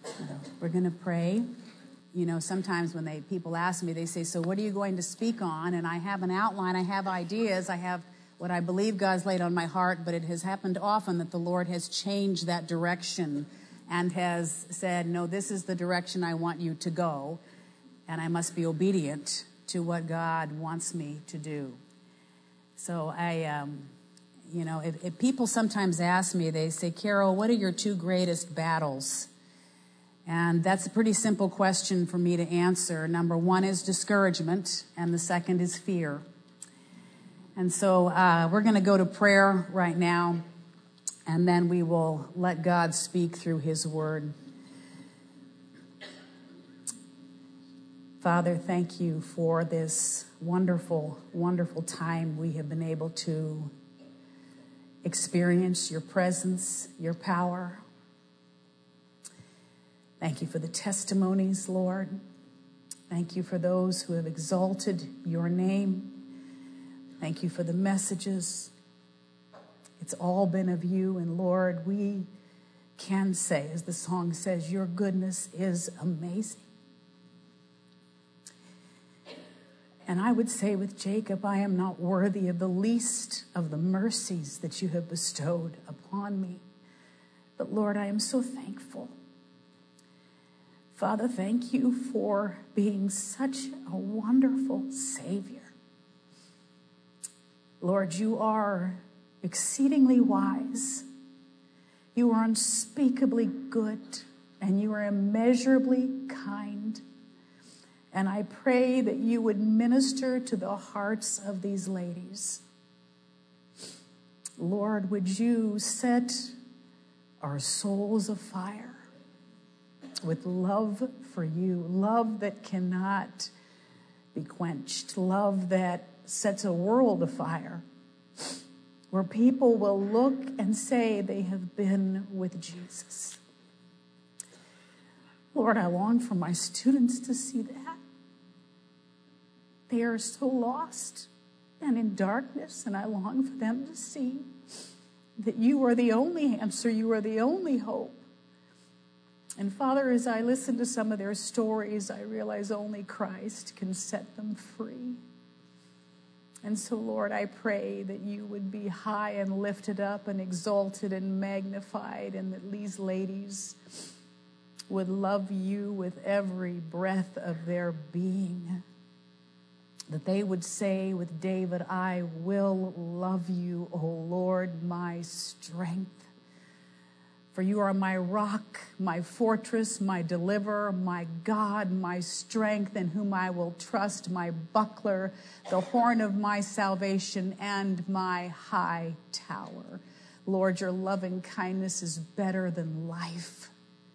We're going to pray. You know, sometimes when people ask me, they say, so what are you going to speak on? And I have an outline, I have ideas, I have what I believe God's laid on my heart, but it has happened often that the Lord has changed that direction and has said, no, this is the direction I want you to go, and I must be obedient to what God wants me to do. So if people sometimes ask me, they say, Carol, what are your two greatest battles? And that's a pretty simple question for me to answer. Number one is discouragement, and the second is fear. And so we're going to go to prayer right now, and then we will let God speak through his word. Father, thank you for this wonderful, wonderful time we have been able to experience your presence, your power. Thank you for the testimonies, Lord. Thank you for those who have exalted your name. Thank you for the messages. It's all been of you, and Lord, we can say, as the song says, your goodness is amazing. And I would say with Jacob, I am not worthy of the least of the mercies that you have bestowed upon me. But Lord, I am so thankful. Father, thank you for being such a wonderful Savior. Lord, you are exceedingly wise. You are unspeakably good, and you are immeasurably kind. And I pray that you would minister to the hearts of these ladies. Lord, would you set our souls afire with love for you, love that cannot be quenched, love that sets a world afire, where people will look and say they have been with Jesus. Lord, I long for my students to see that. They are so lost and in darkness, and I long for them to see that you are the only answer, you are the only hope. And Father, as I listen to some of their stories, I realize only Christ can set them free. And so, Lord, I pray that you would be high and lifted up and exalted and magnified, and that these ladies would love you with every breath of their being. That they would say with David, I will love you, O Lord, my strength. For you are my rock, my fortress, my deliverer, my God, my strength, in whom I will trust, my buckler, the horn of my salvation, and my high tower. Lord, your loving kindness is better than life.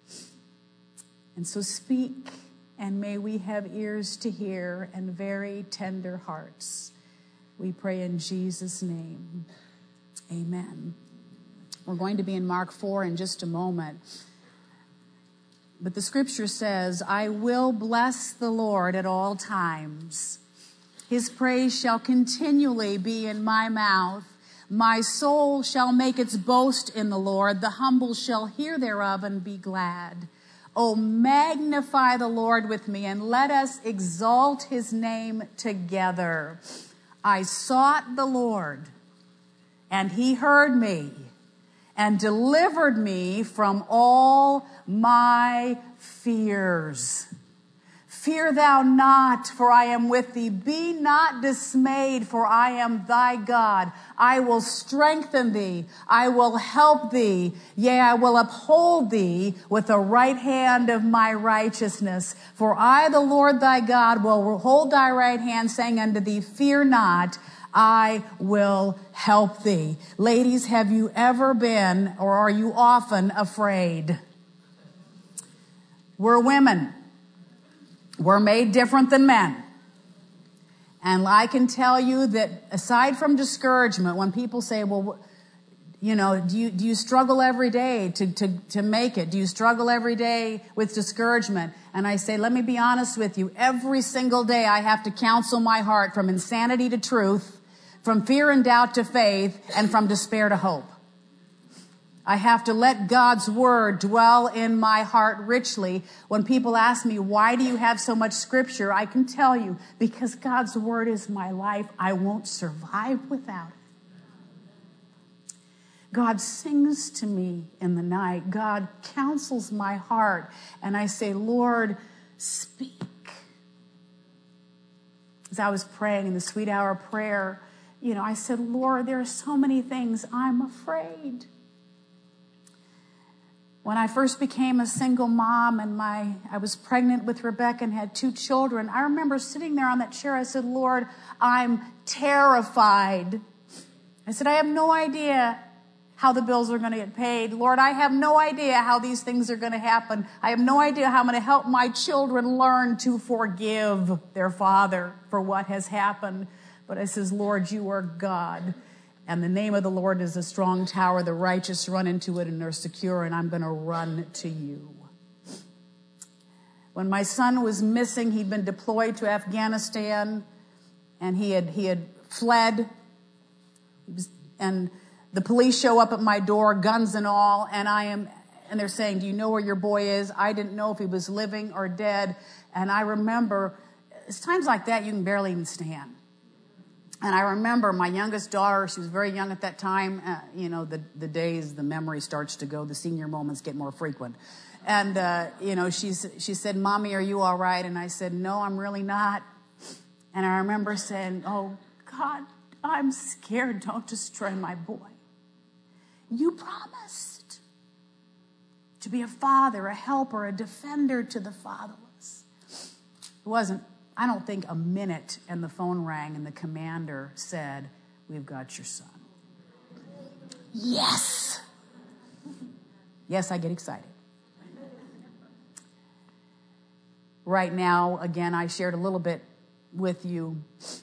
And so speak, and may we have ears to hear and very tender hearts. We pray in Jesus' name. Amen. We're going to be in Mark 4 in just a moment. But the scripture says, I will bless the Lord at all times. His praise shall continually be in my mouth. My soul shall make its boast in the Lord. The humble shall hear thereof and be glad. Oh, magnify the Lord with me, and let us exalt his name together. I sought the Lord, and he heard me, and delivered me from all my fears. Fear thou not, for I am with thee. Be not dismayed, for I am thy God. I will strengthen thee. I will help thee. Yea, I will uphold thee with the right hand of my righteousness. For I, the Lord thy God, will hold thy right hand, saying unto thee, fear not, I will help thee. Ladies, have you ever been, or are you often afraid? We're women. We're made different than men. And I can tell you that aside from discouragement, when people say, well, you know, do you struggle every day to make it? Do you struggle every day with discouragement? And I say, let me be honest with you. Every single day I have to counsel my heart from insanity to truth, from fear and doubt to faith, and from despair to hope. I have to let God's word dwell in my heart richly. When people ask me, why do you have so much scripture? I can tell you, because God's word is my life. I won't survive without it. God sings to me in the night. God counsels my heart. And I say, Lord, speak. As I was praying in the sweet hour prayer, I said, Lord, there are so many things I'm afraid. When I first became a single mom and I was pregnant with Rebecca and had 2 children, I remember sitting there on that chair. I said, Lord, I'm terrified. I said, I have no idea how the bills are going to get paid. Lord, I have no idea how these things are going to happen. I have no idea how I'm going to help my children learn to forgive their father for what has happened. But I says, Lord, you are God. And the name of the Lord is a strong tower. The righteous run into it and are secure, and I'm going to run to you. When my son was missing, he'd been deployed to Afghanistan, and he had fled. And the police show up at my door, guns and all, and they're saying, do you know where your boy is? I didn't know if he was living or dead. And I remember, it's times like that you can barely even stand. And I remember my youngest daughter, she was very young at that time. The days, the memory starts to go, the senior moments get more frequent. And, she said, Mommy, are you all right? And I said, no, I'm really not. And I remember saying, oh, God, I'm scared. Don't destroy my boy. You promised to be a father, a helper, a defender to the fatherless. It wasn't, I don't think, a minute, and the phone rang and the commander said, we've got your son. Yes. Yes, I get excited. Right now, again, I shared a little bit with you,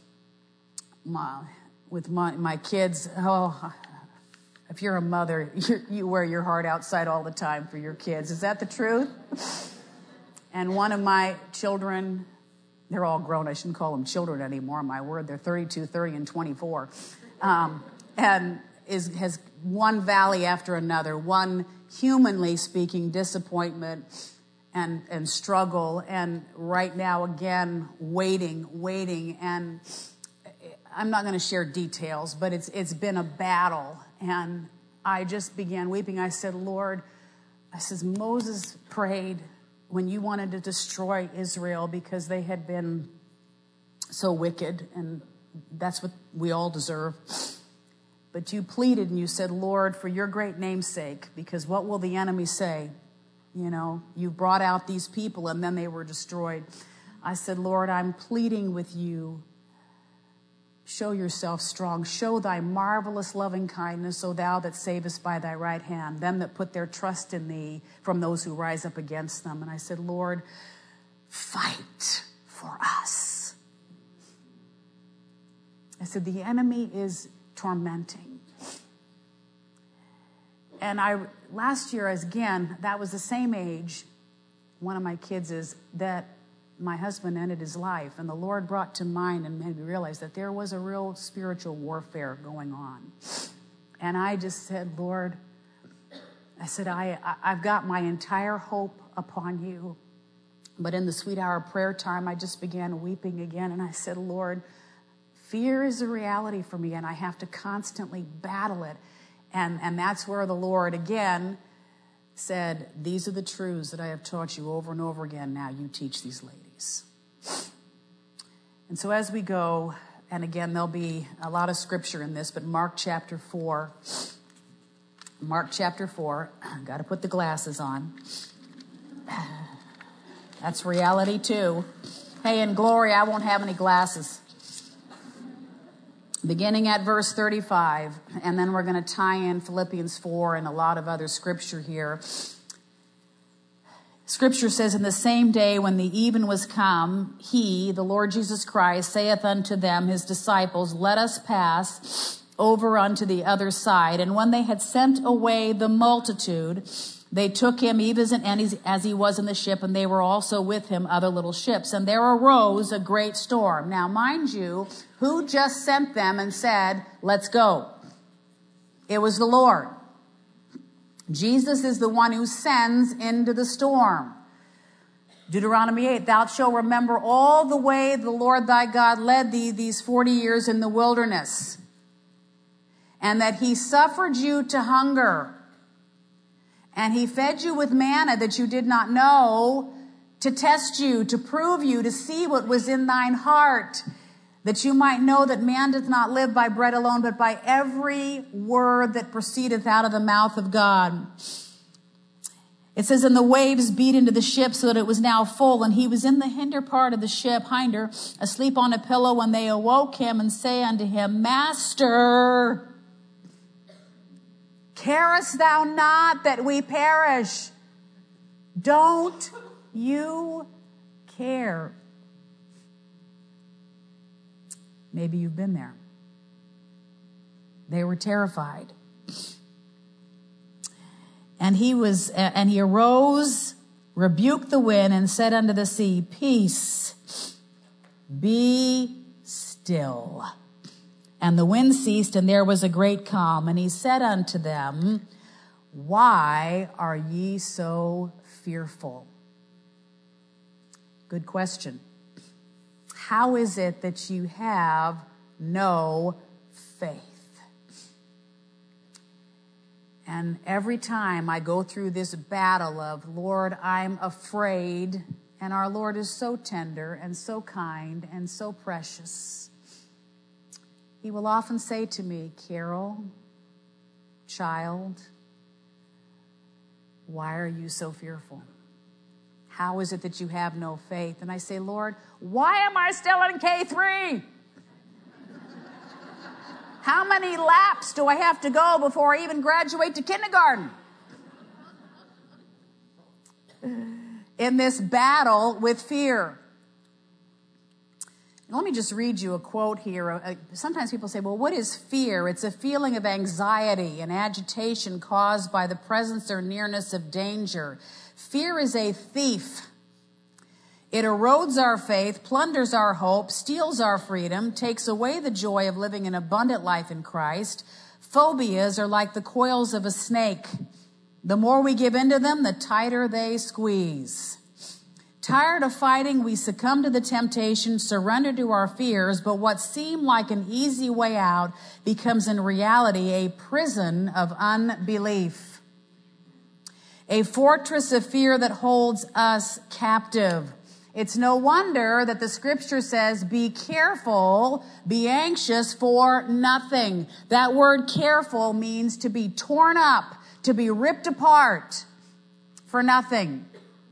with my kids. Oh, if you're a mother, you wear your heart outside all the time for your kids. Is that the truth? And one of my children, they're all grown. I shouldn't call them children anymore. My word, they're 32, 30, and 24. And has one valley after another, one humanly speaking disappointment and struggle. And right now, again, waiting. And I'm not going to share details, but it's been a battle. And I just began weeping. I said, Lord, Moses prayed when you wanted to destroy Israel because they had been so wicked, and that's what we all deserve. But you pleaded and you said, Lord, for your great name's sake, because what will the enemy say? You brought out these people and then they were destroyed. I said, Lord, I'm pleading with you. Show yourself strong. Show thy marvelous loving kindness, O thou that savest by thy right hand, them that put their trust in thee from those who rise up against them. And I said, Lord, fight for us. I said, the enemy is tormenting. And last year, again, that was the same age, one of my kids is, that my husband ended his life, and the Lord brought to mind and made me realize that there was a real spiritual warfare going on. And I just said, Lord, I said, I've got my entire hope upon you. But in the sweet hour of prayer time, I just began weeping again, and I said, Lord, fear is a reality for me, and I have to constantly battle it. And that's where the Lord, again, said, these are the truths that I have taught you over and over again. Now you teach these ladies. And so as we go, and again, there'll be a lot of scripture in this, but Mark chapter 4, got to put the glasses on. That's reality too. Hey, in glory, I won't have any glasses. Beginning at verse 35, and then we're going to tie in Philippians 4 and a lot of other scripture here. Scripture says, in the same day when the even was come, he, the Lord Jesus Christ, saith unto them, his disciples, let us pass over unto the other side. And when they had sent away the multitude, they took him even as he was in the ship, and they were also with him other little ships. And there arose a great storm. Now, mind you, who just sent them and said, let's go? It was the Lord. Jesus is the one who sends into the storm. Deuteronomy 8, thou shalt remember all the way the Lord thy God led thee these 40 years in the wilderness, and that he suffered you to hunger, and he fed you with manna that you did not know, to test you, to prove you, to see what was in thine heart, that you might know that man doth not live by bread alone, but by every word that proceedeth out of the mouth of God. It says, and the waves beat into the ship so that it was now full, and he was in the hinder part of the ship, asleep on a pillow, when they awoke him and say unto him, Master, carest thou not that we perish? Don't you care? Maybe you've been there. They were terrified. And he arose, rebuked the wind, and said unto the sea, Peace, be still. And the wind ceased, and there was a great calm. And he said unto them, Why are ye so fearful? Good question. How is it that you have no faith? And every time I go through this battle of, Lord, I'm afraid, and our Lord is so tender and so kind and so precious, he will often say to me, Carol, child, why are you so fearful? How is it that you have no faith? And I say, Lord, why am I still in K3? How many laps do I have to go before I even graduate to kindergarten? In this battle with fear. Let me just read you a quote here. Sometimes people say, well, what is fear? It's a feeling of anxiety and agitation caused by the presence or nearness of danger. Fear is a thief. It erodes our faith, plunders our hope, steals our freedom, takes away the joy of living an abundant life in Christ. Phobias are like the coils of a snake. The more we give into them, the tighter they squeeze. Tired of fighting, we succumb to the temptation, surrender to our fears, but what seemed like an easy way out becomes in reality a prison of unbelief. A fortress of fear that holds us captive. It's no wonder that the scripture says, be careful, be anxious for nothing. That word careful means to be torn up, to be ripped apart for nothing.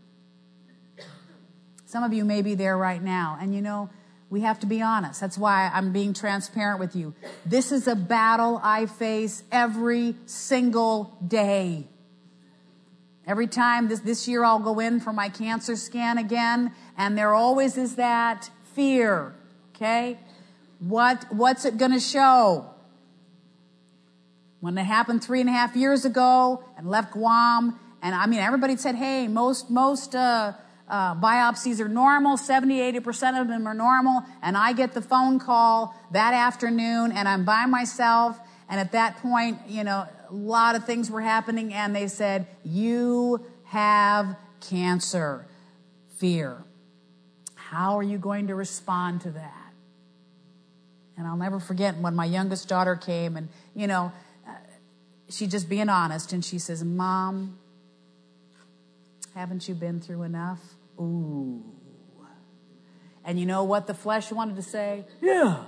Some of you may be there right now, and you know, we have to be honest. That's why I'm being transparent with you. This is a battle I face every single day. Every time this year I'll go in for my cancer scan again, and there always is that fear, okay? What's it going to show? When it happened 3.5 years ago and left Guam, and I mean, everybody said, hey, most biopsies are normal, 70-80% of them are normal, and I get the phone call that afternoon, and I'm by myself, and at that point, you know, a lot of things were happening, and they said, you have cancer. Fear. How are you going to respond to that? And I'll never forget when my youngest daughter came, and, you know, she just being honest, and she says, Mom, haven't you been through enough? Ooh. And you know what the flesh wanted to say? Yeah.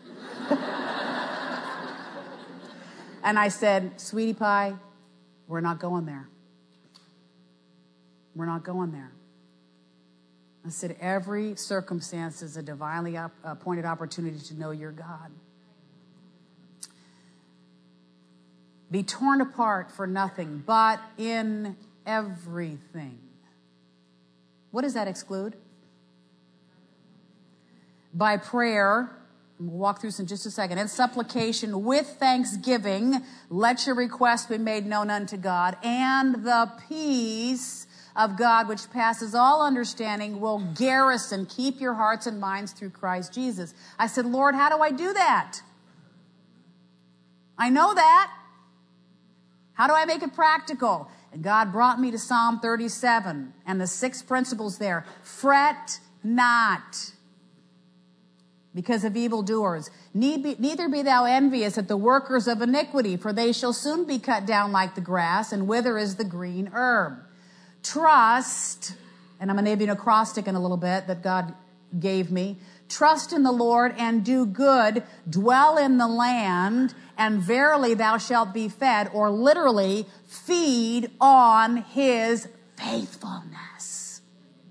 And I said, sweetie pie, we're not going there. We're not going there. I said, every circumstance is a divinely appointed opportunity to know your God. Be torn apart for nothing, but in everything. What does that exclude? By prayer, we'll walk through this in just a second, and supplication with thanksgiving, let your requests be made known unto God, and the peace of God, which passes all understanding, will garrison, keep your hearts and minds through Christ Jesus. I said, Lord, how do I do that? I know that. How do I make it practical? And God brought me to Psalm 37 and the 6 principles there. Fret not because of evildoers. Neither be thou envious at the workers of iniquity, for they shall soon be cut down like the grass and wither as the green herb. Trust, and I'm going to give you an acrostic in a little bit that God gave me. Trust in the Lord and do good. Dwell in the land, and verily thou shalt be fed, or literally, feed on his faithfulness.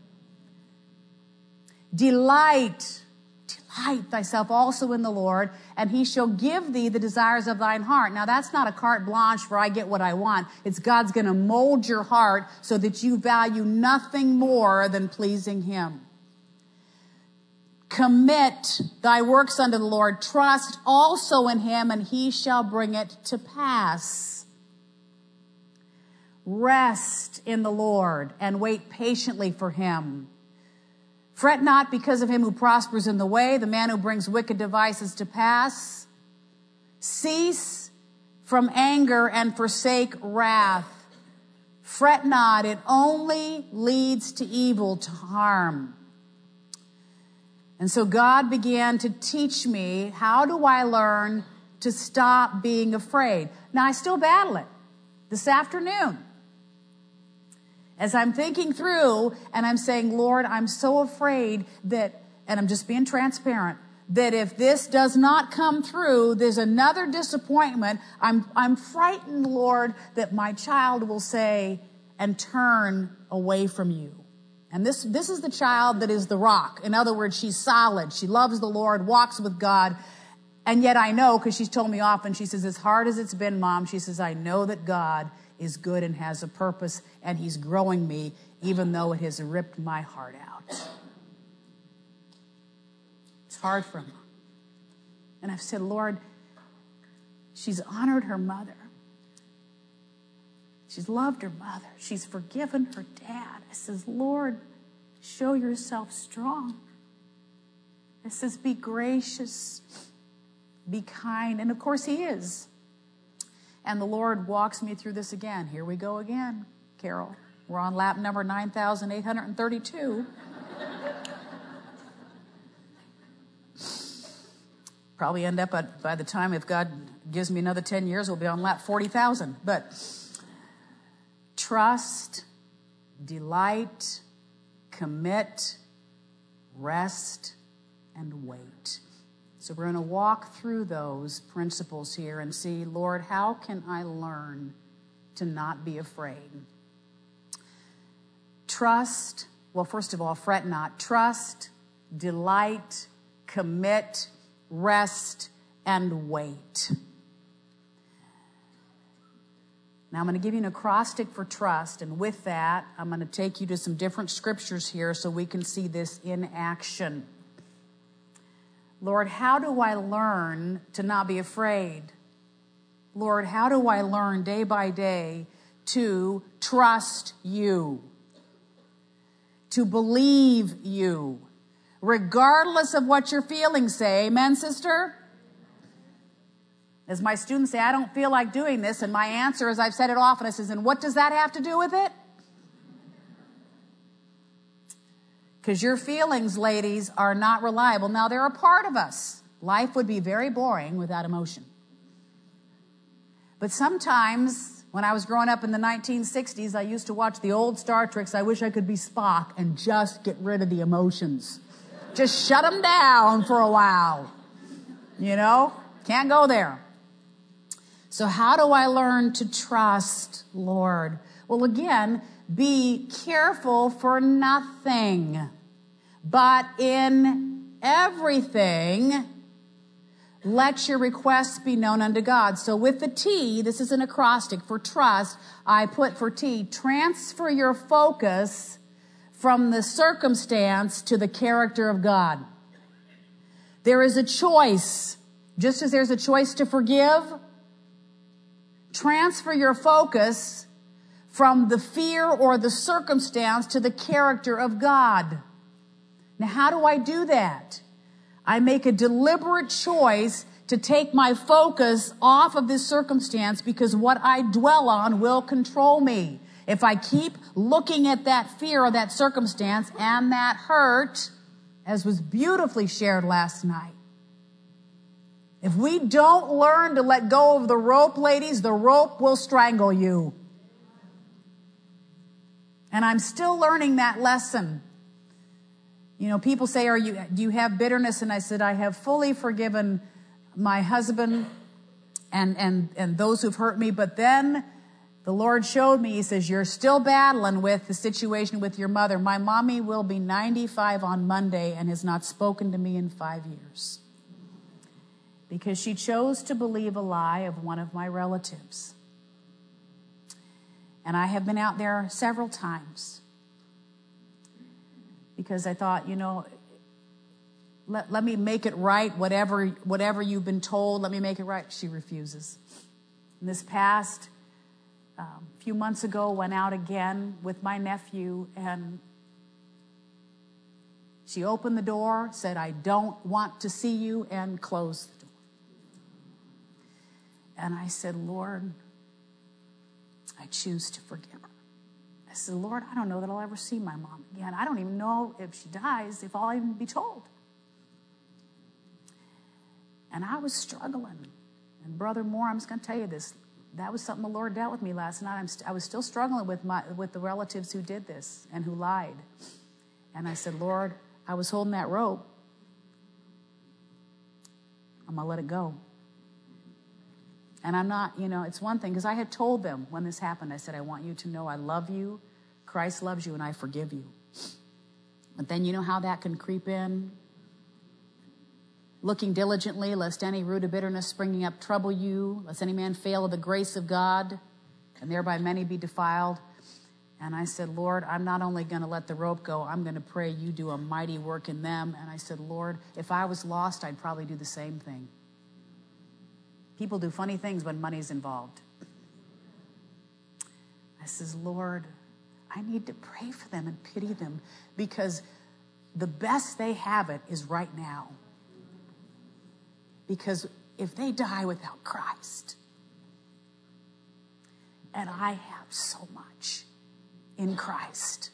Delight thyself also in the Lord, and he shall give thee the desires of thine heart. Now that's not a carte blanche where I get what I want. It's God's going to mold your heart so that you value nothing more than pleasing him. Commit thy works unto the Lord. Trust also in him, and he shall bring it to pass. Rest in the Lord and wait patiently for him. Fret not because of him who prospers in the way, the man who brings wicked devices to pass. Cease from anger and forsake wrath. Fret not, it only leads to evil, to harm. And so God began to teach me, how do I learn to stop being afraid? Now, I still battle it this afternoon. As I'm thinking through and I'm saying, Lord, I'm so afraid that, and I'm just being transparent, that if this does not come through, there's another disappointment. I'm frightened, Lord, that my child will say and turn away from you. And this is the child that is the rock. In other words, she's solid. She loves the Lord, walks with God. And yet I know, because she's told me often, she says, as hard as it's been, Mom, she says, I know that God is good and has a purpose, and he's growing me, even though it has ripped my heart out. It's hard for me. And I've said, Lord, she's honored her mother. She's loved her mother. She's forgiven her dad. I says, Lord, show yourself strong. I says, be gracious, be kind. And of course he is. And the Lord walks me through this again. Here we go again, Carol. We're on lap number 9,832. Probably end up by the time, if God gives me another 10 years, we'll be on lap 40,000. But trust, delight, commit, rest, and wait. So we're going to walk through those principles here and see, Lord, how can I learn to not be afraid? Trust, well, first of all, fret not. Trust, delight, commit, rest, and wait. Now I'm going to give you an acrostic for trust, and with that, I'm going to take you to some different scriptures here so we can see this in action. Lord, how do I learn to not be afraid? Lord, how do I learn day by day to trust you, to believe you, regardless of what your feelings say? Amen, sister? As my students say, I don't feel like doing this, and my answer, as I've said it often, I says, and what does that have to do with it? Because your feelings, ladies, are not reliable. Now, they're a part of us. Life would be very boring without emotion. But sometimes, when I was growing up in the 1960s, I used to watch the old Star Treks. I wish I could be Spock and just get rid of the emotions. Just shut them down for a while. You know? Can't go there. So how do I learn to trust, Lord? Well, again, be careful for nothing, but in everything, let your requests be known unto God. So with the T, this is an acrostic for trust, I put for T, transfer your focus from the circumstance to the character of God. There is a choice. Just as there's a choice to forgive, transfer your focus from the fear or the circumstance to the character of God. Now, how do I do that? I make a deliberate choice to take my focus off of this circumstance, because what I dwell on will control me. If I keep looking at that fear or that circumstance and that hurt, as was beautifully shared last night, if we don't learn to let go of the rope, ladies, the rope will strangle you. And I'm still learning that lesson. You know, people say, do you have bitterness? And I said, I have fully forgiven my husband and those who've hurt me. But then the Lord showed me, he says, you're still battling with the situation with your mother. My mommy will be 95 on Monday and has not spoken to me in 5 years, because she chose to believe a lie of one of my relatives. And I have been out there several times because I thought, you know, let me make it right. Whatever you've been told, let me make it right. She refuses. And this past few months ago, went out again with my nephew, and she opened the door, said, I don't want to see you, and closed the door. And I said, Lord, I choose to forgive her. I said, Lord, I don't know that I'll ever see my mom again. I don't even know if she dies, if I'll even be told. And I was struggling. And Brother Moore, I'm just going to tell you this. That was something the Lord dealt with me last night. I was still struggling with the relatives who did this and who lied. And I said, Lord, I was holding that rope. I'm going to let it go. And I'm not, you know, it's one thing, because I had told them when this happened, I said, I want you to know I love you, Christ loves you, and I forgive you. But then you know how that can creep in? Looking diligently, lest any root of bitterness springing up trouble you, lest any man fail of the grace of God, and thereby many be defiled. And I said, Lord, I'm not only going to let the rope go, I'm going to pray you do a mighty work in them. And I said, Lord, if I was lost, I'd probably do the same thing. People do funny things when money's involved. I says, Lord, I need to pray for them and pity them, because the best they have it is right now. Because if they die without Christ, and I have so much in Christ,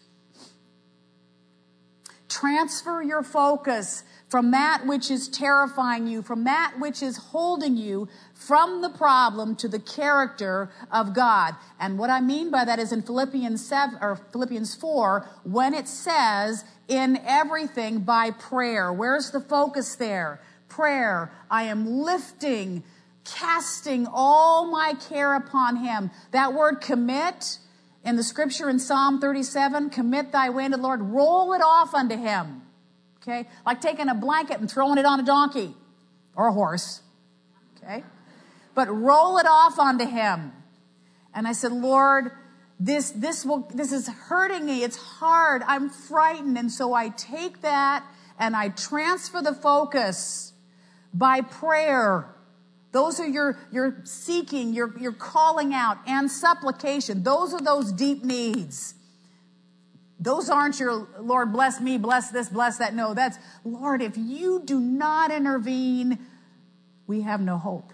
transfer your focus from that which is terrifying you, from that which is holding you from the problem to the character of God. And what I mean by that is in Philippians 4, when it says, in everything by prayer. Where's the focus there? Prayer. I am lifting, casting all my care upon him. That word commit in the scripture in Psalm 37, commit thy way to the Lord, roll it off unto him. Okay? Like taking a blanket and throwing it on a donkey or a horse. Okay? But roll it off onto him. And I said, Lord, this is hurting me. It's hard. I'm frightened. And so I take that and I transfer the focus by prayer. Those are your seeking, your calling out, and supplication. Those are those deep needs. Those aren't your, Lord, bless me, bless this, bless that. No, that's, Lord, if you do not intervene, we have no hope.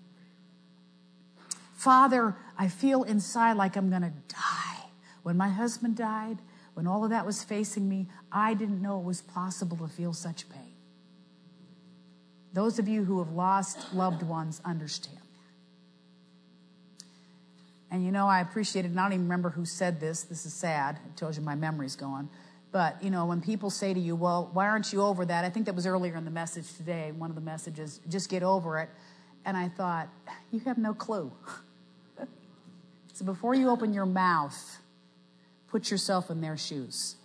Father, I feel inside like I'm going to die. When my husband died, when all of that was facing me, I didn't know it was possible to feel such pain. Those of you who have lost loved ones understand that. And you know, I appreciate it, and I don't even remember who said this. This is sad. It tells you my memory's gone. But, you know, when people say to you, well, why aren't you over that? I think that was earlier in the message today, one of the messages, just get over it. And I thought, you have no clue. So before you open your mouth, put yourself in their shoes.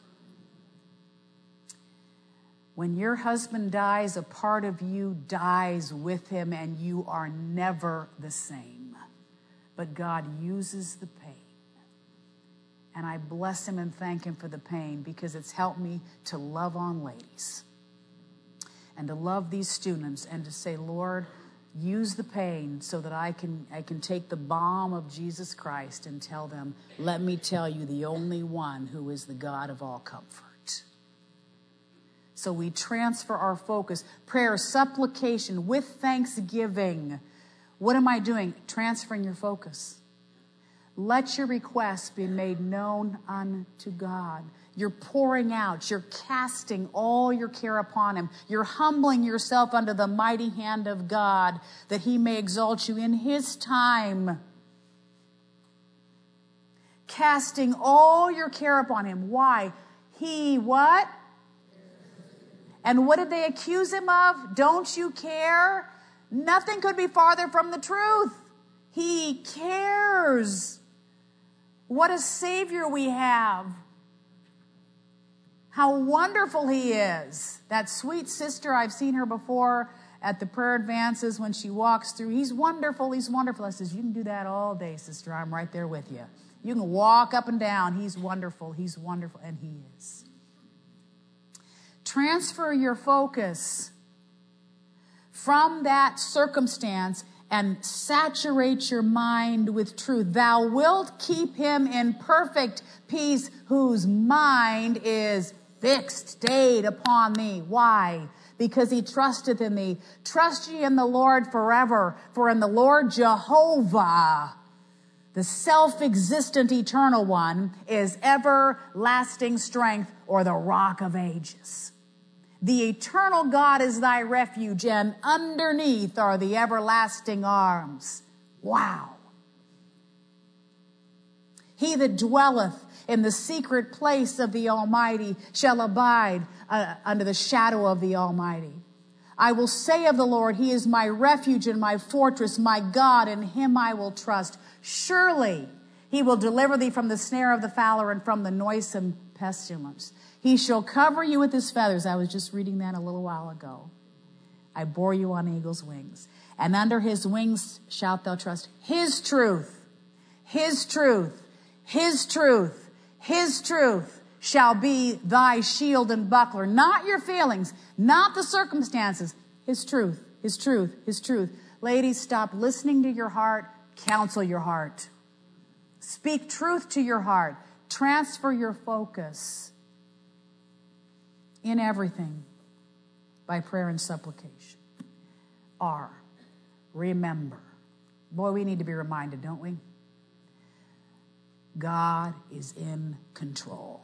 When your husband dies, a part of you dies with him, and you are never the same. But God uses the pain. And I bless him and thank him for the pain, because it's helped me to love on ladies and to love these students and to say, Lord, use the pain so that I can take the balm of Jesus Christ and tell them, let me tell you the only one who is the God of all comfort. So we transfer our focus. Prayer, supplication with thanksgiving. What am I doing? Transferring your focus. Let your requests be made known unto God. You're pouring out. You're casting all your care upon him. You're humbling yourself under the mighty hand of God that he may exalt you in his time. Casting all your care upon him. Why? He what? And what did they accuse him of? Don't you care? Nothing could be farther from the truth. He cares. What a Savior we have. How wonderful he is. That sweet sister, I've seen her before at the prayer advances when she walks through. He's wonderful, he's wonderful. I says, you can do that all day, sister. I'm right there with you. You can walk up and down. He's wonderful, and he is. Transfer your focus from that circumstance and saturate your mind with truth. Thou wilt keep him in perfect peace whose mind is fixed, stayed upon thee. Why? Because he trusteth in thee. Trust ye in the Lord forever, for in the Lord Jehovah, the self-existent eternal one, is everlasting strength, or the rock of ages. The eternal God is thy refuge, and underneath are the everlasting arms. Wow. He that dwelleth in the secret place of the Almighty shall abide under the shadow of the Almighty. I will say of the Lord, he is my refuge and my fortress, my God, in him I will trust. Surely he will deliver thee from the snare of the fowler and from the noisome pestilence. He shall cover you with his feathers. I was just reading that a little while ago. I bore you on eagle's wings. And under his wings shalt thou trust. His truth, his truth, his truth, his truth shall be thy shield and buckler. Not your feelings, not the circumstances. His truth, his truth, his truth. Ladies, stop listening to your heart. Counsel your heart. Speak truth to your heart. Transfer your focus in everything by prayer and supplication. Remember. Boy, we need to be reminded, don't we? God is in control.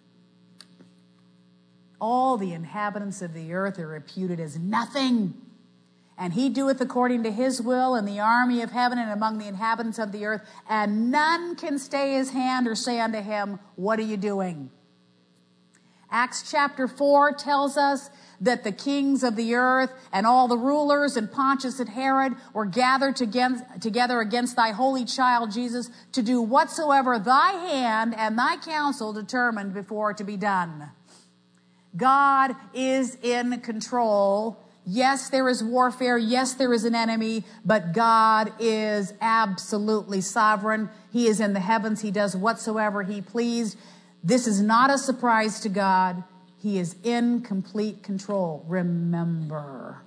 All the inhabitants of the earth are reputed as nothing. And he doeth according to his will in the army of heaven and among the inhabitants of the earth. And none can stay his hand or say unto him, what are you doing? Acts chapter 4 tells us that the kings of the earth and all the rulers and Pontius and Herod were gathered together against thy holy child Jesus to do whatsoever thy hand and thy counsel determined before to be done. God is in control. Yes, there is warfare. Yes, there is an enemy, but God is absolutely sovereign. He is in the heavens. He does whatsoever he pleased. This is not a surprise to God. He is in complete control. Remember.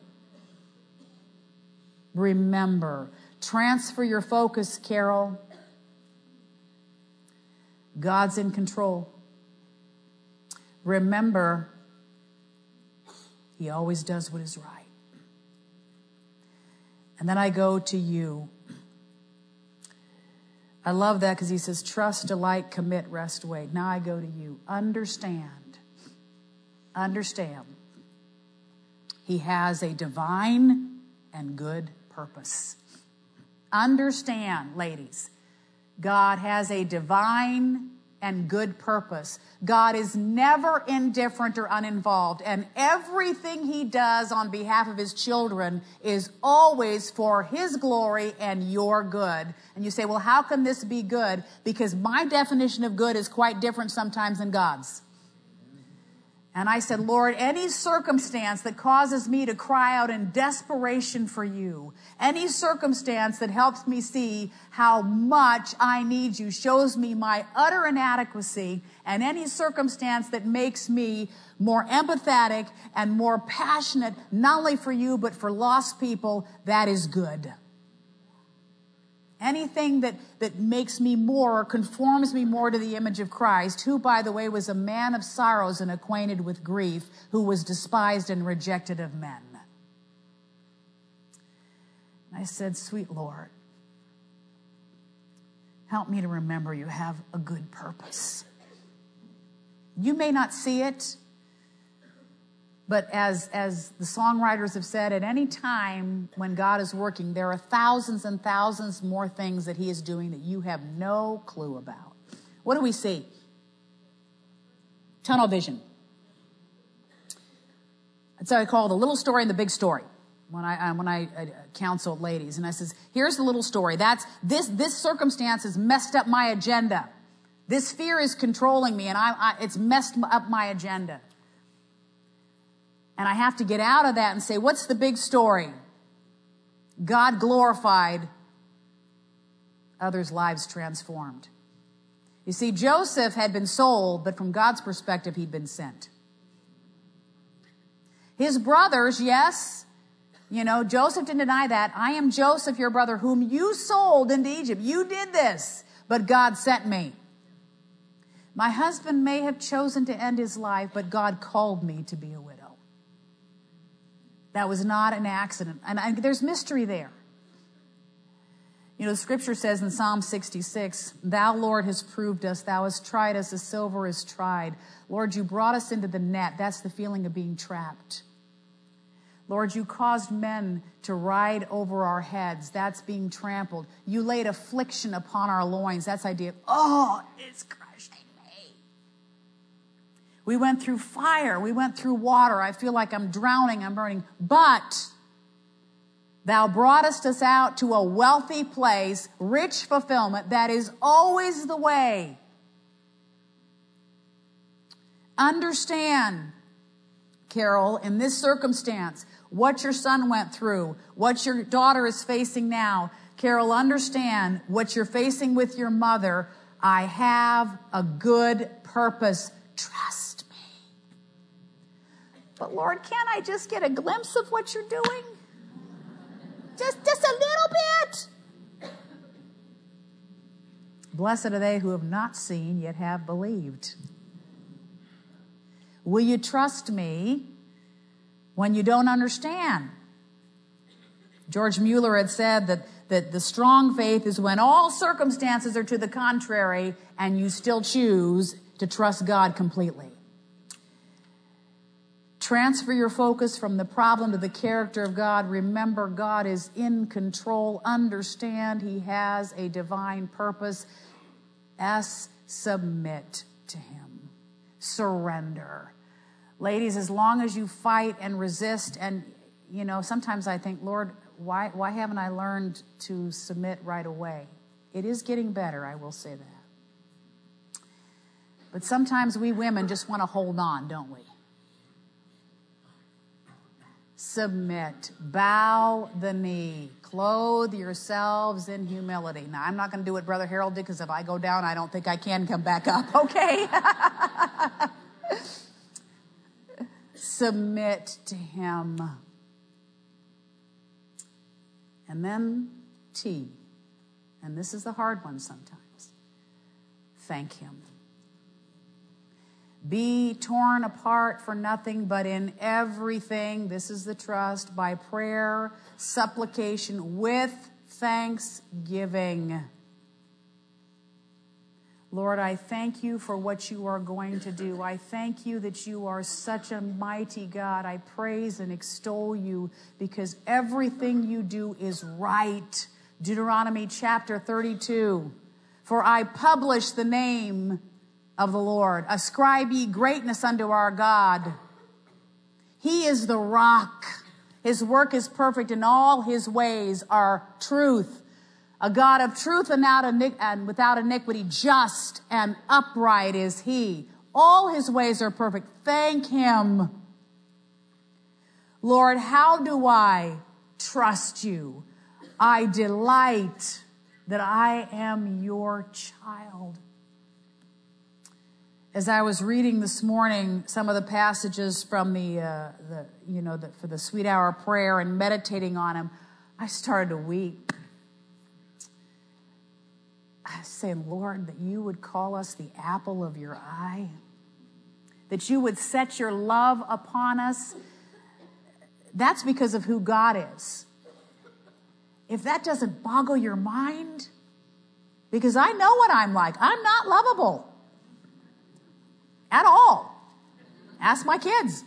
Transfer your focus, Carol. God's in control. Remember, he always does what is right. And then I go to you. I love that because he says, trust, delight, commit, rest, wait. Now I go to you. Understand. He has a divine and good purpose. Understand, ladies. God has a divine and good purpose. God is never indifferent or uninvolved, and everything he does on behalf of his children is always for his glory and your good. And you say, well, how can this be good? Because my definition of good is quite different sometimes than God's. And I said, Lord, any circumstance that causes me to cry out in desperation for you, any circumstance that helps me see how much I need you, shows me my utter inadequacy, and any circumstance that makes me more empathetic and more passionate, not only for you, but for lost people, that is good. anything that makes me more or conforms me more to the image of Christ, who, by the way, was a man of sorrows and acquainted with grief, who was despised and rejected of men. And I said, sweet Lord, help me to remember you have a good purpose. You may not see it, but as the songwriters have said, at any time when God is working, there are thousands and thousands more things that he is doing that you have no clue about. What do we see? Tunnel vision. That's what I call the little story and the big story when I counsel ladies. And I says, here's the little story. That's this circumstance has messed up my agenda. This fear is controlling me, and it's messed up my agenda. And I have to get out of that and say, what's the big story? God glorified, others' lives transformed. You see, Joseph had been sold, but from God's perspective, he'd been sent. His brothers, yes, Joseph didn't deny that. I am Joseph, your brother, whom you sold into Egypt. You did this, but God sent me. My husband may have chosen to end his life, but God called me to be a widow. That was not an accident. And there's mystery there. The scripture says in Psalm 66, thou, Lord, hast proved us. Thou hast tried us as silver is tried. Lord, you brought us into the net. That's the feeling of being trapped. Lord, you caused men to ride over our heads. That's being trampled. You laid affliction upon our loins. That's the idea of, it's crushing me. We went through fire. We went through water. I feel like I'm drowning. I'm burning. But thou broughtest us out to a wealthy place, rich fulfillment. That is always the way. Understand, Carol, in this circumstance, what your son went through, what your daughter is facing now. Carol, understand what you're facing with your mother. I have a good purpose. Trust me. But Lord, can't I just get a glimpse of what you're doing? Just a little bit. Blessed are they who have not seen, yet have believed. Will you trust me when you don't understand? George Mueller had said that the strong faith is when all circumstances are to the contrary and you still choose to trust God completely. Transfer your focus from the problem to the character of God. Remember, God is in control. Understand he has a divine purpose. Submit to him. Surrender. Ladies, as long as you fight and resist, and sometimes I think, Lord, why haven't I learned to submit right away? It is getting better, I will say that. But sometimes we women just want to hold on, don't we? Submit. Bow the knee. Clothe yourselves in humility. Now, I'm not going to do what Brother Harold did, because if I go down, I don't think I can come back up, okay? Submit to him. And then T. And this is the hard one sometimes. Thank him. Be torn apart for nothing, but in everything, this is the trust, by prayer, supplication, with thanksgiving. Lord, I thank you for what you are going to do. I thank you that you are such a mighty God. I praise and extol you because everything you do is right. Deuteronomy chapter 32. For I publish the name of the Lord. Ascribe ye greatness unto our God. He is the rock. His work is perfect, and all his ways are truth. A God of truth and without iniquity, just and upright is he. All his ways are perfect. Thank him. Lord, how do I trust you? I delight that I am your child. As I was reading this morning some of the passages from for the sweet hour prayer and meditating on them, I started to weep. I was saying, Lord, that you would call us the apple of your eye, that you would set your love upon us. That's because of who God is. If that doesn't boggle your mind, because I know what I'm like. I'm not lovable at all. Ask my kids.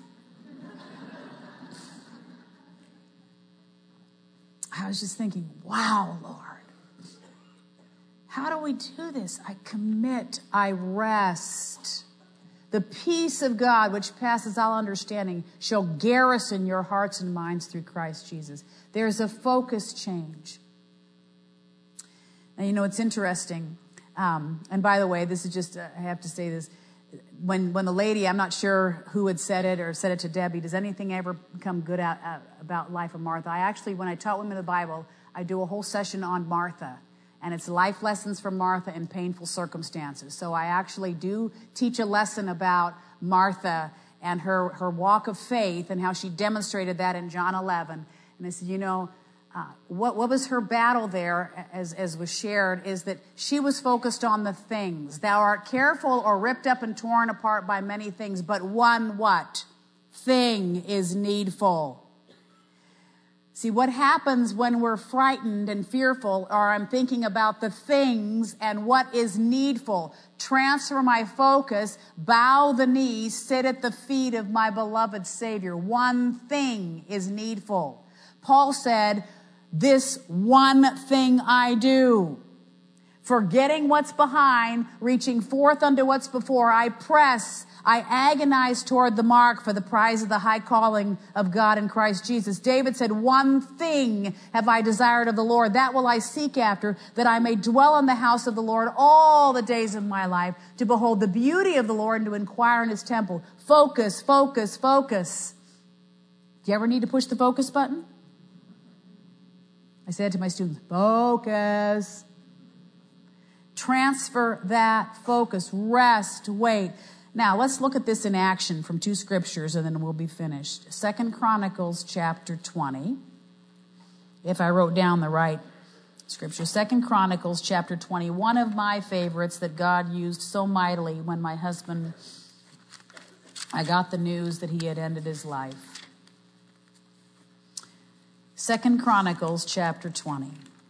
I was just thinking, wow, Lord, how do we do this? I commit, I rest. The peace of God, which passes all understanding, shall garrison your hearts and minds through Christ Jesus. There's a focus change. And you know, it's interesting. And by the way, this is just, I have to say this. When the lady, I'm not sure who had said it or said it to Debbie, does anything ever come good out about life of Martha? I actually, when I taught women the Bible, I do a whole session on Martha. And it's life lessons from Martha in painful circumstances. So I actually do teach a lesson about Martha and her walk of faith and how she demonstrated that in John 11. And I said, you know, what was her battle there, as was shared, is that she was focused on the things. Thou art careful or ripped up and torn apart by many things, but one what? Thing is needful. See, what happens when we're frightened and fearful, or I'm thinking about the things and what is needful. Transfer my focus, bow the knee, sit at the feet of my beloved Savior. One thing is needful. Paul said, this one thing I do. Forgetting what's behind, reaching forth unto what's before, I press, I agonize toward the mark for the prize of the high calling of God in Christ Jesus. David said, one thing have I desired of the Lord, that will I seek after, that I may dwell in the house of the Lord all the days of my life, to behold the beauty of the Lord and to inquire in his temple. Focus, focus, focus. Do you ever need to push the focus button? I said to my students, focus. Transfer that focus. Rest, wait. Now, let's look at this in action from two scriptures, and then we'll be finished. 2 Chronicles chapter 20. If I wrote down the right scripture. 2 Chronicles chapter 20. One of my favorites that God used so mightily when my husband, I got the news that he had ended his life. 2 Chronicles chapter 20.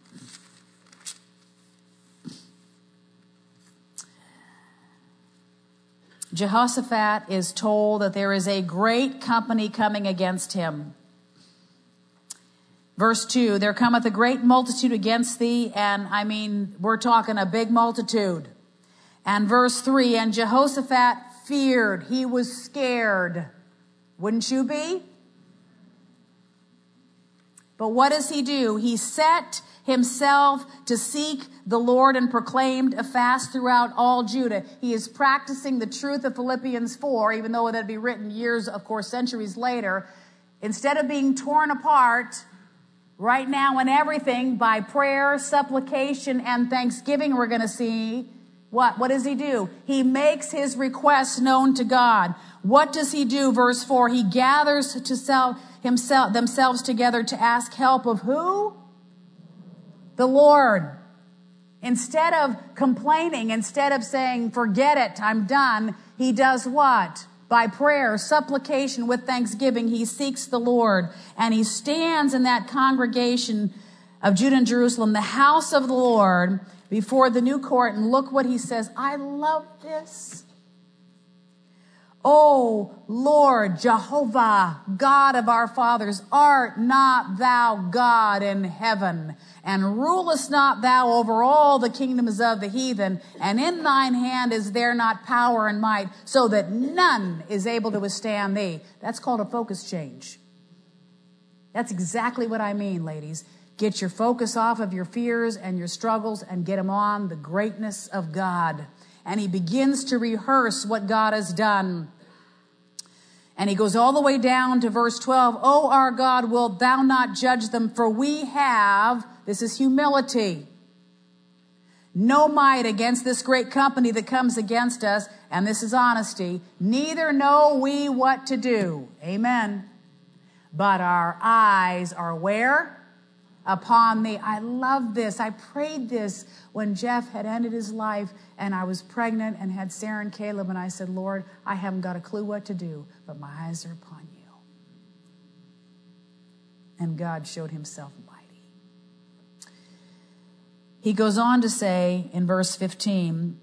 Jehoshaphat is told that there is a great company coming against him. Verse 2, there cometh a great multitude against thee, and I mean, we're talking a big multitude. And verse 3, and Jehoshaphat feared. He was scared. Wouldn't you be? But what does he do? He set himself to seek the Lord and proclaimed a fast throughout all Judah. He is practicing the truth of Philippians 4, even though that'd be written years, of course, centuries later. Instead of being torn apart right now in everything by prayer, supplication, and thanksgiving, we're going to see what does he do? He makes his requests known to God. What does he do? Verse 4, he gathers to themselves together to ask help of who? The Lord. Instead of complaining, instead of saying, forget it, I'm done, he does what? By prayer, supplication, with thanksgiving, he seeks the Lord. And he stands in that congregation of Judah and Jerusalem, the house of the Lord, before the new court. And look what he says. I love this. O Lord Jehovah, God of our fathers, art not thou God in heaven? And rulest not thou over all the kingdoms of the heathen? And in thine hand is there not power and might, so that none is able to withstand thee? That's called a focus change. That's exactly what I mean, ladies. Get your focus off of your fears and your struggles and get them on the greatness of God. And he begins to rehearse what God has done. And he goes all the way down to verse 12. O our God, wilt thou not judge them? For we have, this is humility, no might against this great company that comes against us. And this is honesty. Neither know we what to do. Amen. But our eyes are where? upon thee. I love this. I prayed this when Jeff had ended his life and I was pregnant and had Sarah and Caleb, and I said, Lord, I haven't got a clue what to do, but my eyes are upon you. And God showed himself mighty. He goes on to say in verse 15,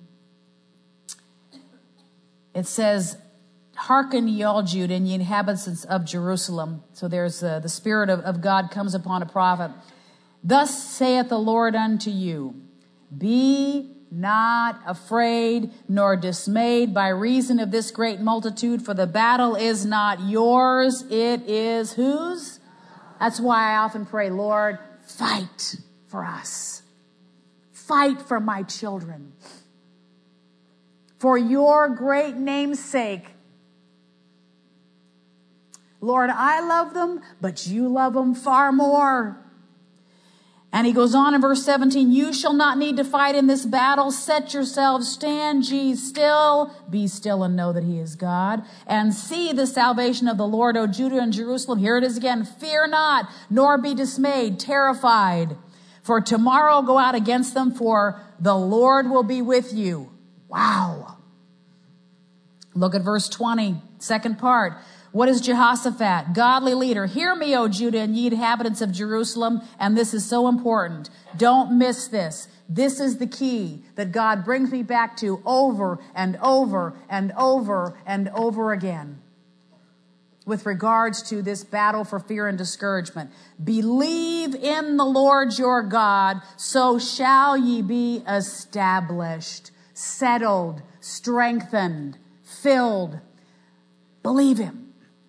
it says, hearken ye all Judah and ye inhabitants of Jerusalem. So there's the Spirit of God comes upon a prophet. Thus saith the Lord unto you, be not afraid nor dismayed by reason of this great multitude, for the battle is not yours, it is whose? That's why I often pray, Lord, fight for us. Fight for my children. For your great name's sake. Lord, I love them, but you love them far more. And he goes on in verse 17, you shall not need to fight in this battle. Set yourselves, stand ye still. Be still and know that he is God. And see the salvation of the Lord, O Judah and Jerusalem. Here it is again. Fear not, nor be dismayed, terrified. For tomorrow go out against them, for the Lord will be with you. Wow. Look at verse 20, second part. What is Jehoshaphat? Godly leader. Hear me, O Judah, and ye inhabitants of Jerusalem. And this is so important. Don't miss this. This is the key that God brings me back to over and over and over and over again. With regards to this battle for fear and discouragement. Believe in the Lord your God, so shall ye be established, settled, strengthened, filled. Believe him.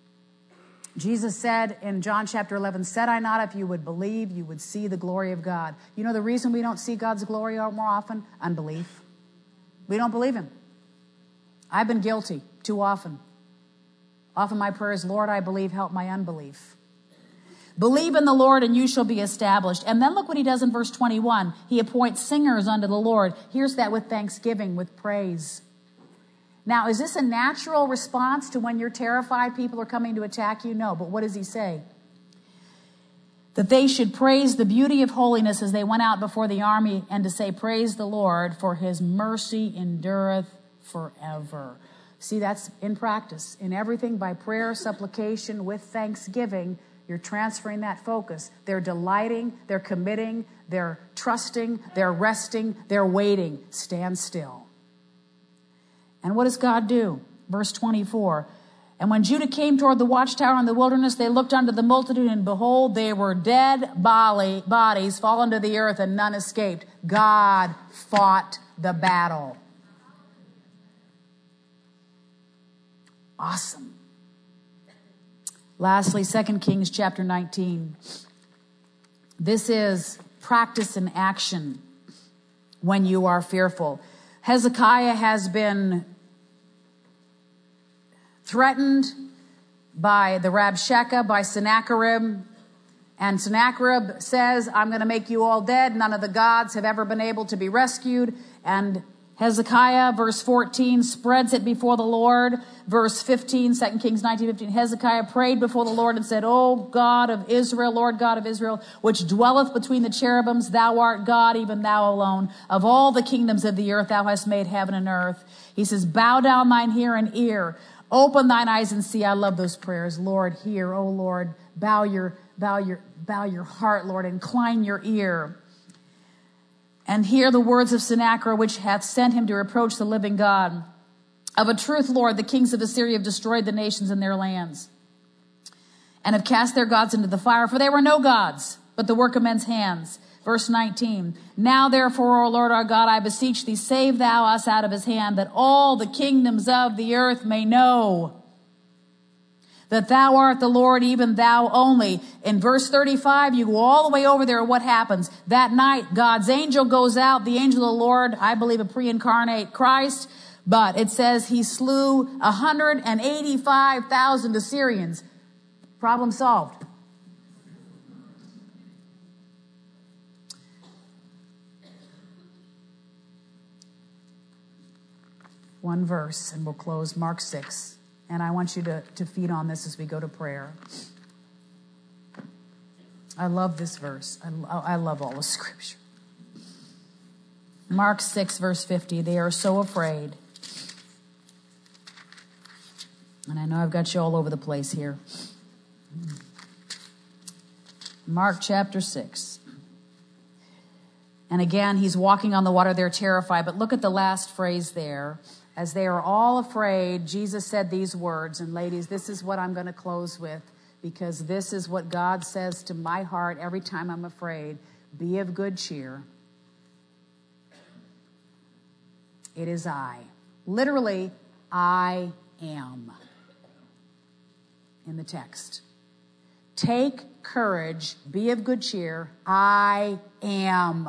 Jesus said in John chapter 11, said I not, if you would believe, you would see the glory of God. You know the reason we don't see God's glory more often? Unbelief. We don't believe him. I've been guilty too often. Often my prayer is, Lord, I believe, help my unbelief. Believe in the Lord and you shall be established. And then look what he does in verse 21. He appoints singers unto the Lord. Here's that with thanksgiving, with praise. Now, is this a natural response to when you're terrified people are coming to attack you? No, but what does he say? That they should praise the beauty of holiness as they went out before the army, and to say, praise the Lord, for his mercy endureth forever. See, that's in practice. In everything by prayer, supplication, with thanksgiving, you're transferring that focus. They're delighting, they're committing, they're trusting, they're resting, they're waiting. Stand still. And what does God do? Verse 24. And when Judah came toward the watchtower in the wilderness, they looked unto the multitude, and behold, they were dead bodies fallen to the earth, and none escaped. God fought the battle. Awesome. Lastly, 2 Kings chapter 19. This is practice in action when you are fearful. Hezekiah has been threatened by the Rabshakeh, by Sennacherib. And Sennacherib says, I'm going to make you all dead. None of the gods have ever been able to be rescued. And Hezekiah, verse 14, spreads it before the Lord. Verse 15, 2 Kings 19:15, Hezekiah prayed before the Lord and said, O God of Israel, Lord God of Israel, which dwelleth between the cherubims, thou art God, even thou alone. Of all the kingdoms of the earth, thou hast made heaven and earth. He says, bow down thine ear. Open thine eyes and see. I love those prayers. Lord, hear. Oh Lord, bow your heart, Lord. Incline your ear. And hear the words of Sennacherib, which hath sent him to reproach the living God. Of a truth, Lord, the kings of Assyria have destroyed the nations and their lands, and have cast their gods into the fire, for they were no gods, but the work of men's hands. Verse 19, now therefore, O Lord our God, I beseech thee, save thou us out of his hand, that all the kingdoms of the earth may know that thou art the Lord, even thou only. In verse 35, you go all the way over there. What happens? That night, God's angel goes out, the angel of the Lord, I believe a pre-incarnate Christ, but it says he slew 185,000 Assyrians. Problem solved. One verse, and we'll close Mark 6. And I want you to feed on this as we go to prayer. I love this verse. I love all the scripture. Mark 6, verse 50, they are so afraid. And I know I've got you all over the place here. Mark chapter 6. And again, he's walking on the water. They're terrified. But look at the last phrase there. As they are all afraid, Jesus said these words. And ladies, this is what I'm going to close with, because this is what God says to my heart every time I'm afraid. Be of good cheer. It is I. Literally, I am. In the text. Take courage, be of good cheer, I am.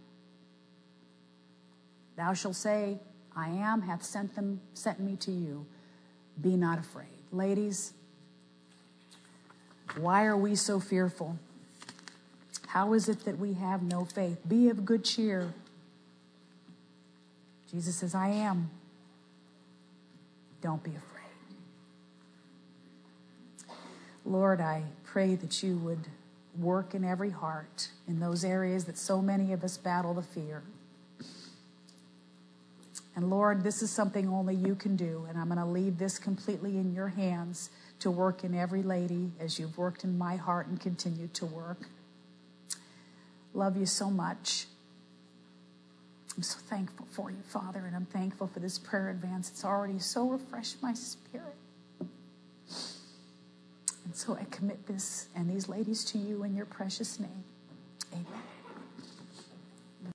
Thou shalt say, I am, hath sent me to you. Be not afraid. Ladies, why are we so fearful? How is it that we have no faith? Be of good cheer. Jesus says, I am. Don't be afraid. Lord, I pray that you would work in every heart in those areas that so many of us battle the fear. And Lord, this is something only you can do, and I'm going to leave this completely in your hands to work in every lady as you've worked in my heart and continue to work. Love you so much. I'm so thankful for you, Father, and I'm thankful for this prayer advance. It's already so refreshed my spirit. And so I commit this and these ladies to you in your precious name. Amen.